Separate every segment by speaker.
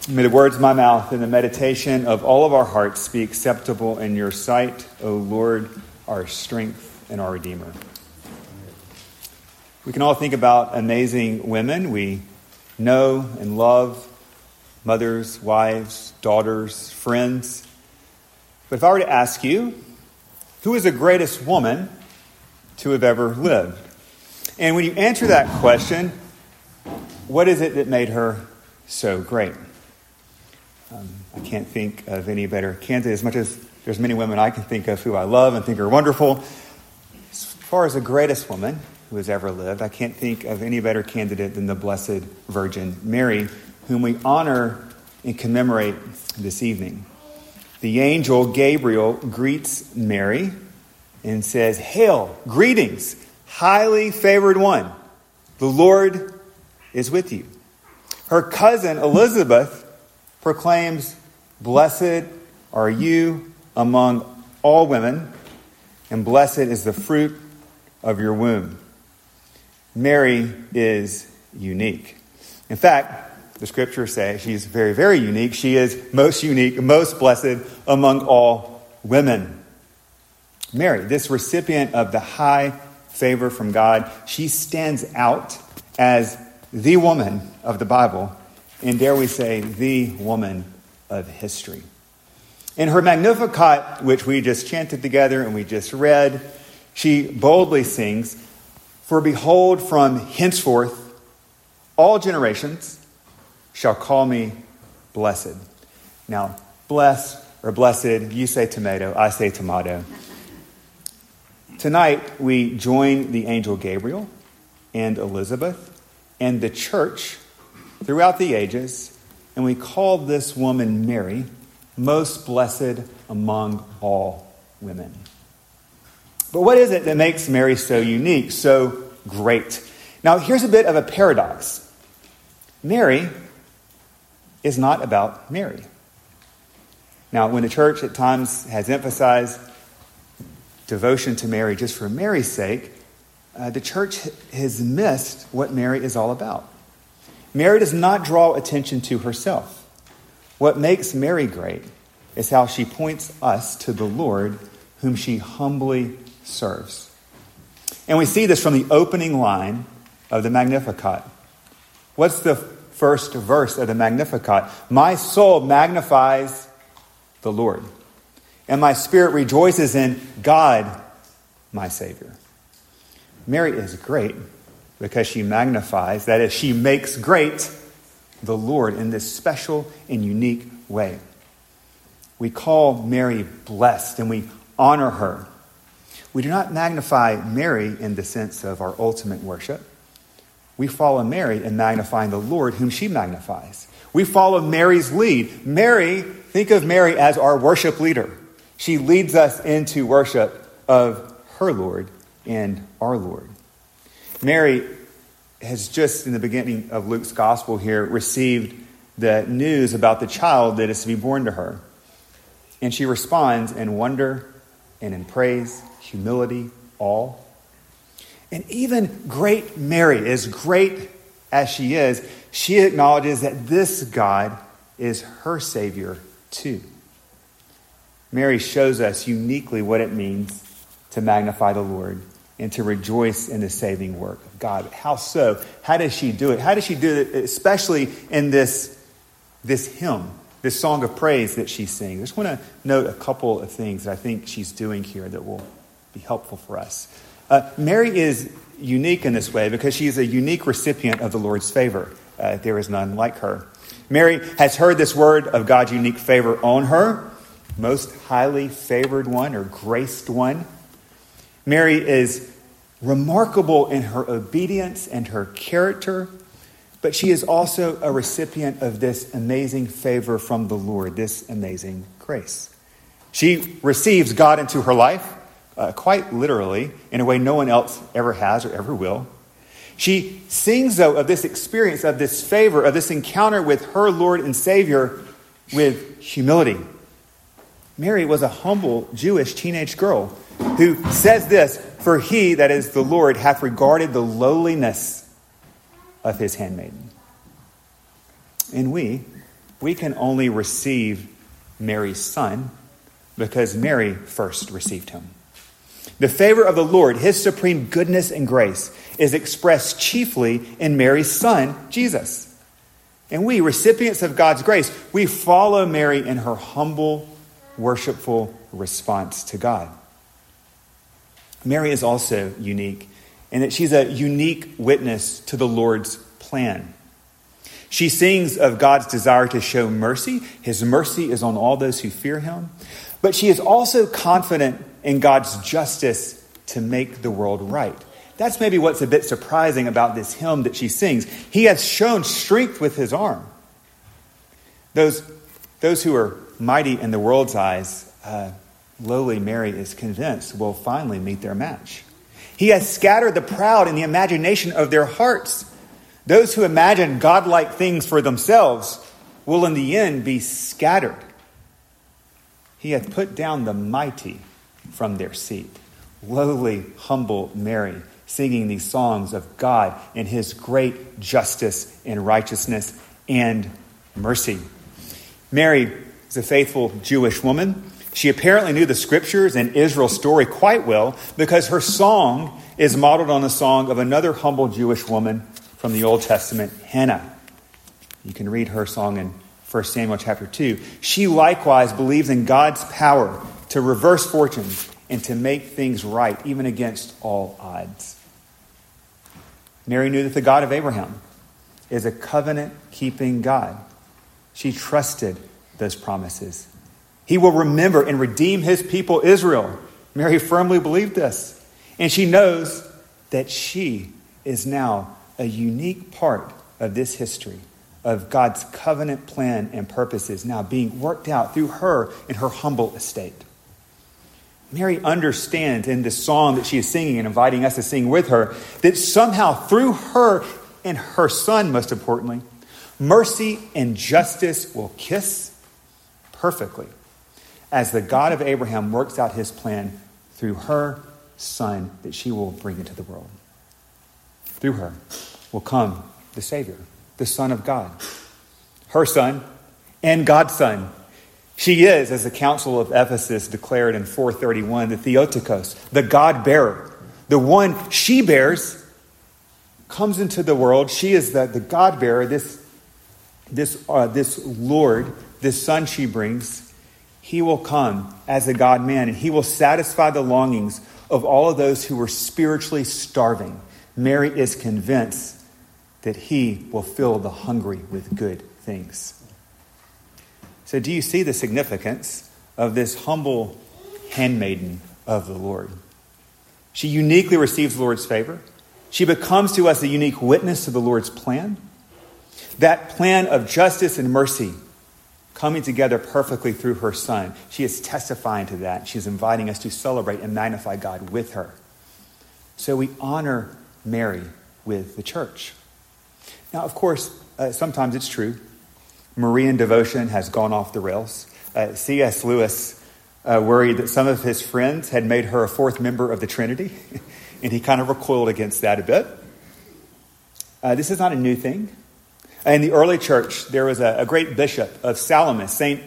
Speaker 1: May the words of my mouth and the meditation of all of our hearts be acceptable in your sight, O Lord, our strength and our Redeemer. We can all think about amazing women we know and love, mothers, wives, daughters, friends. But if I were to ask you, who is the greatest woman to have ever lived? And when you answer that question, what is it that made her so great? I can't think of any better candidate, as much as there's many women I can think of who I love and think are wonderful. As far as the greatest woman who has ever lived, I can't think of any better candidate than the Blessed Virgin Mary, whom we honor and commemorate this evening. The angel Gabriel greets Mary and says, "Hail, greetings, highly favored one. The Lord is with you." Her cousin Elizabeth proclaims, "Blessed are you among all women, and blessed is the fruit of your womb." Mary is unique. In fact, the scriptures say she's very, very unique. She is most unique, most blessed among all women. Mary, this recipient of the high favor from God, she stands out as the woman of the Bible, and dare we say, the woman of history. In her Magnificat, which we just chanted together and we just read, she boldly sings, "For behold, from henceforth, all generations shall call me blessed." Now, blessed or blessed, you say tomato, I say tomato. Tonight, we join the angel Gabriel and Elizabeth and the church throughout the ages, and we call this woman Mary most blessed among all women. But what is it that makes Mary so unique, so great? Now, here's a bit of a paradox. Mary is not about Mary. Now, when the church at times has emphasized devotion to Mary just for Mary's sake, the church has missed what Mary is all about. Mary does not draw attention to herself. What makes Mary great is how she points us to the Lord, whom she humbly serves. And we see this from the opening line of the Magnificat. What's the first verse of the Magnificat? "My soul magnifies the Lord, and my spirit rejoices in God, my Savior." Mary is great because she magnifies, that is, she makes great the Lord in this special and unique way. We call Mary blessed and we honor her. We do not magnify Mary in the sense of our ultimate worship. We follow Mary in magnifying the Lord whom she magnifies. We follow Mary's lead. Mary, think of Mary as our worship leader. She leads us into worship of her Lord and our Lord. Mary has just in the beginning of Luke's gospel here received the news about the child that is to be born to her. And she responds in wonder and in praise, humility, awe. And even great Mary, as great as she acknowledges that this God is her Savior too. Mary shows us uniquely what it means to magnify the Lord and to rejoice in the saving work of God. How so? How does she do it? How does she do it, especially in this hymn, this song of praise that she sings? I just want to note a couple of things that I think she's doing here that will be helpful for us. Mary is unique in this way because she is a unique recipient of the Lord's favor. There is none like her. Mary has heard this word of God's unique favor on her, most highly favored one or graced one. Mary is remarkable in her obedience and her character, but she is also a recipient of this amazing favor from the Lord, this amazing grace. She receives God into her life, quite literally, in a way no one else ever has or ever will. She sings, though, of this experience, of this favor, of this encounter with her Lord and Savior with humility. Mary was a humble Jewish teenage girl who says this, "For he," that is the Lord, "hath regarded the lowliness of his handmaiden." And we, we can only receive Mary's son because Mary first received him. The favor of the Lord, his supreme goodness and grace, is expressed chiefly in Mary's son, Jesus. And we, recipients of God's grace, we follow Mary in her humble, worshipful response to God. Mary is also unique in that she's a unique witness to the Lord's plan. She sings of God's desire to show mercy. His mercy is on all those who fear him. But she is also confident in God's justice to make the world right. That's maybe what's a bit surprising about this hymn that she sings. He has shown strength with his arm. Those who are mighty in the world's eyes, lowly Mary is convinced will finally meet their match. He has scattered the proud in the imagination of their hearts. Those who imagine godlike things for themselves will in the end be scattered. He hath put down the mighty from their seat. Lowly, humble Mary, singing these songs of God and his great justice and righteousness and mercy. Mary is a faithful Jewish woman. She apparently knew the scriptures and Israel's story quite well because her song is modeled on the song of another humble Jewish woman from the Old Testament, Hannah. You can read her song in 1 Samuel chapter 2. She likewise believes in God's power to reverse fortunes and to make things right, even against all odds. Mary knew that the God of Abraham is a covenant-keeping God. She trusted those promises. He will remember and redeem his people Israel. Mary firmly believed this. And she knows that she is now a unique part of this history of God's covenant plan and purposes now being worked out through her in her humble estate. Mary understands in this song that she is singing and inviting us to sing with her that somehow through her and her son, most importantly, mercy and justice will kiss perfectly as the God of Abraham works out his plan through her son that she will bring into the world. Through her will come the Savior, the Son of God, her son and God's son. She is, as the Council of Ephesus declared in 431, the Theotokos, the God-bearer. The one she bears comes into the world. She is the God-bearer, this Lord, this son she brings. He will come as a God-man, and he will satisfy the longings of all of those who were spiritually starving. Mary is convinced that he will fill the hungry with good things. So do you see the significance of this humble handmaiden of the Lord? She uniquely receives the Lord's favor. She becomes to us a unique witness to the Lord's plan. That plan of justice and mercy coming together perfectly through her son. She is testifying to that. She is inviting us to celebrate and magnify God with her. So we honor Mary with the church. Now, of course, sometimes it's true. Marian devotion has gone off the rails. C.S. Lewis worried that some of his friends had made her a fourth member of the Trinity, and he kind of recoiled against that a bit. This is not a new thing. In the early church, there was a great bishop of Salamis, St.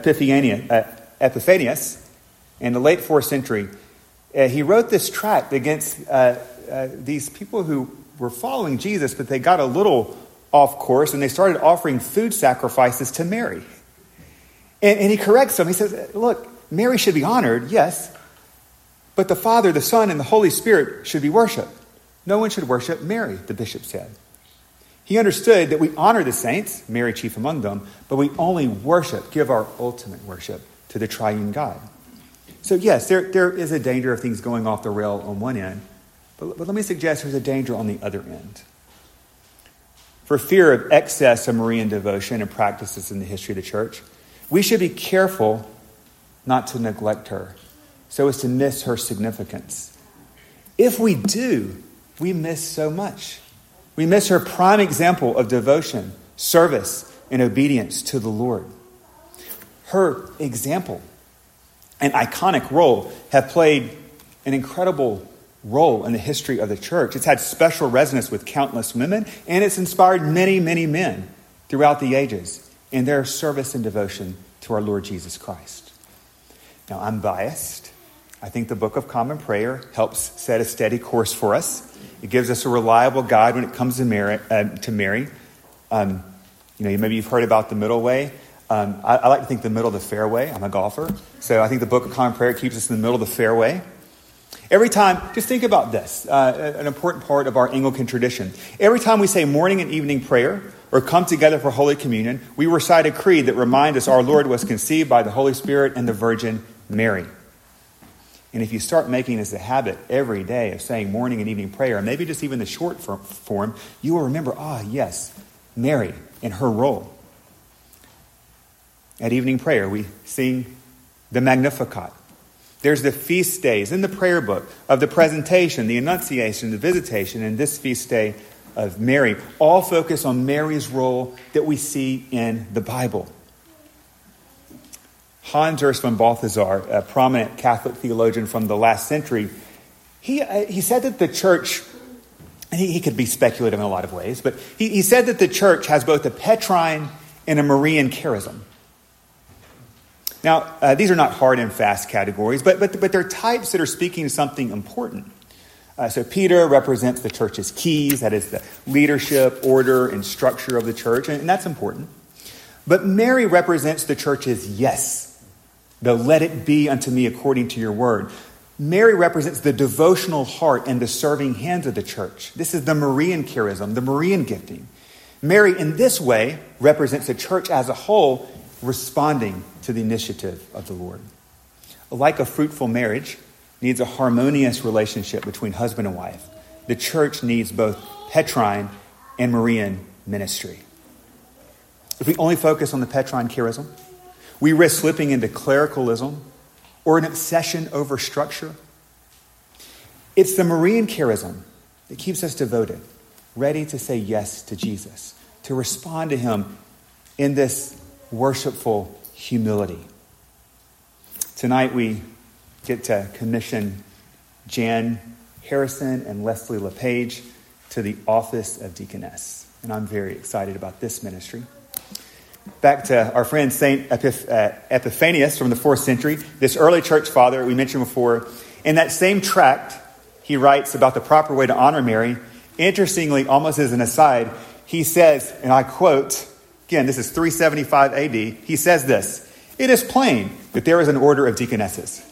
Speaker 1: Epiphanius, in the late 4th century. He wrote this tract against these people who were following Jesus, but they got a little off course, and they started offering food sacrifices to Mary. And he corrects them. He says, look, Mary should be honored, yes, but the Father, the Son, and the Holy Spirit should be worshipped. No one should worship Mary, the bishop said. He understood that we honor the saints, Mary chief among them, but we only give our ultimate worship to the triune God. So yes, there is a danger of things going off the rail on one end, but let me suggest there's a danger on the other end. For fear of excess of Marian devotion and practices in the history of the church, we should be careful not to neglect her so as to miss her significance. If we do, we miss so much. We miss her prime example of devotion, service, and obedience to the Lord. Her example and iconic role have played an incredible role in the history of the church. It's had special resonance with countless women, and it's inspired many, many men throughout the ages. in their service and devotion to our Lord Jesus Christ. Now, I'm biased. I think the Book of Common Prayer helps set a steady course for us. It gives us a reliable guide when it comes to Mary. Maybe you've heard about the middle way. I like to think the middle of the fairway. I'm a golfer. So I think the Book of Common Prayer keeps us in the middle of the fairway. Every time, just think about this, an important part of our Anglican tradition. Every time we say morning and evening prayer or come together for Holy Communion, we recite a creed that reminds us our Lord was conceived by the Holy Spirit and the Virgin Mary. And if you start making this a habit every day of saying morning and evening prayer, and maybe just even the short form, you will remember, yes, Mary and her role. At evening prayer, we sing the Magnificat. There's the feast days in the prayer book of the presentation, the Annunciation, the Visitation, and this feast day of Mary, all focus on Mary's role that we see in the Bible. Hans Urs von Balthasar, a prominent Catholic theologian from the last century, he said that the church, and he could be speculative in a lot of ways, but he said that the church has both a Petrine and a Marian charism. Now, these are not hard and fast categories, but they're types that are speaking to something important. So Peter represents the church's keys, that is the leadership, order, and structure of the church, and that's important. But Mary represents the church's yes, the let it be unto me according to your word. Mary represents the devotional heart and the serving hands of the church. This is the Marian charism, the Marian gifting. Mary, in this way, represents the church as a whole, responding to the initiative of the Lord. Like a fruitful marriage needs a harmonious relationship between husband and wife, the church needs both Petrine and Marian ministry. If we only focus on the Petrine charism, we risk slipping into clericalism or an obsession over structure. It's the Marian charism that keeps us devoted, ready to say yes to Jesus, to respond to him in this worshipful humility. Tonight we get to commission Jan Harrison and Leslie LePage to the office of deaconess. And I'm very excited about this ministry. Back to our friend Saint Epiphanius from the 4th century, this early church father we mentioned before. In that same tract, he writes about the proper way to honor Mary. Interestingly, almost as an aside, he says, and I quote, again, this is 375 AD, he says this, "It is plain that there is an order of deaconesses."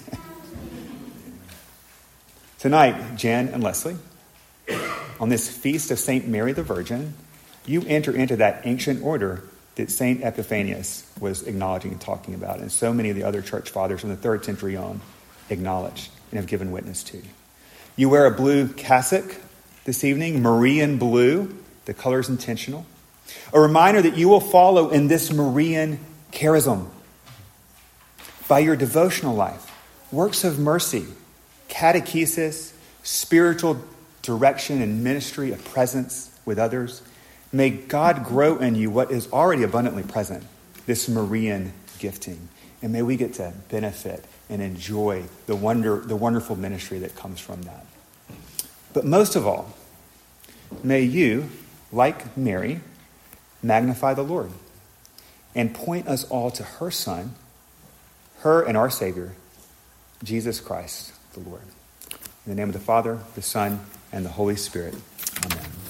Speaker 1: Tonight, Jan and Leslie, on this feast of St. Mary the Virgin, you enter into that ancient order that St. Epiphanius was acknowledging and talking about, and so many of the other church fathers from the 3rd century on acknowledge and have given witness to. You wear a blue cassock this evening, Marian blue, the color is intentional. A reminder that you will follow in this Marian charism by your devotional life, works of mercy, catechesis, spiritual direction and ministry of presence with others. May God grow in you what is already abundantly present, this Marian gifting. And may we get to benefit and enjoy the wonderful ministry that comes from that. But most of all, may you, like Mary, magnify the Lord and point us all to her Son, her and our Savior, Jesus Christ, the Lord. In the name of the Father, the Son, and the Holy Spirit. Amen.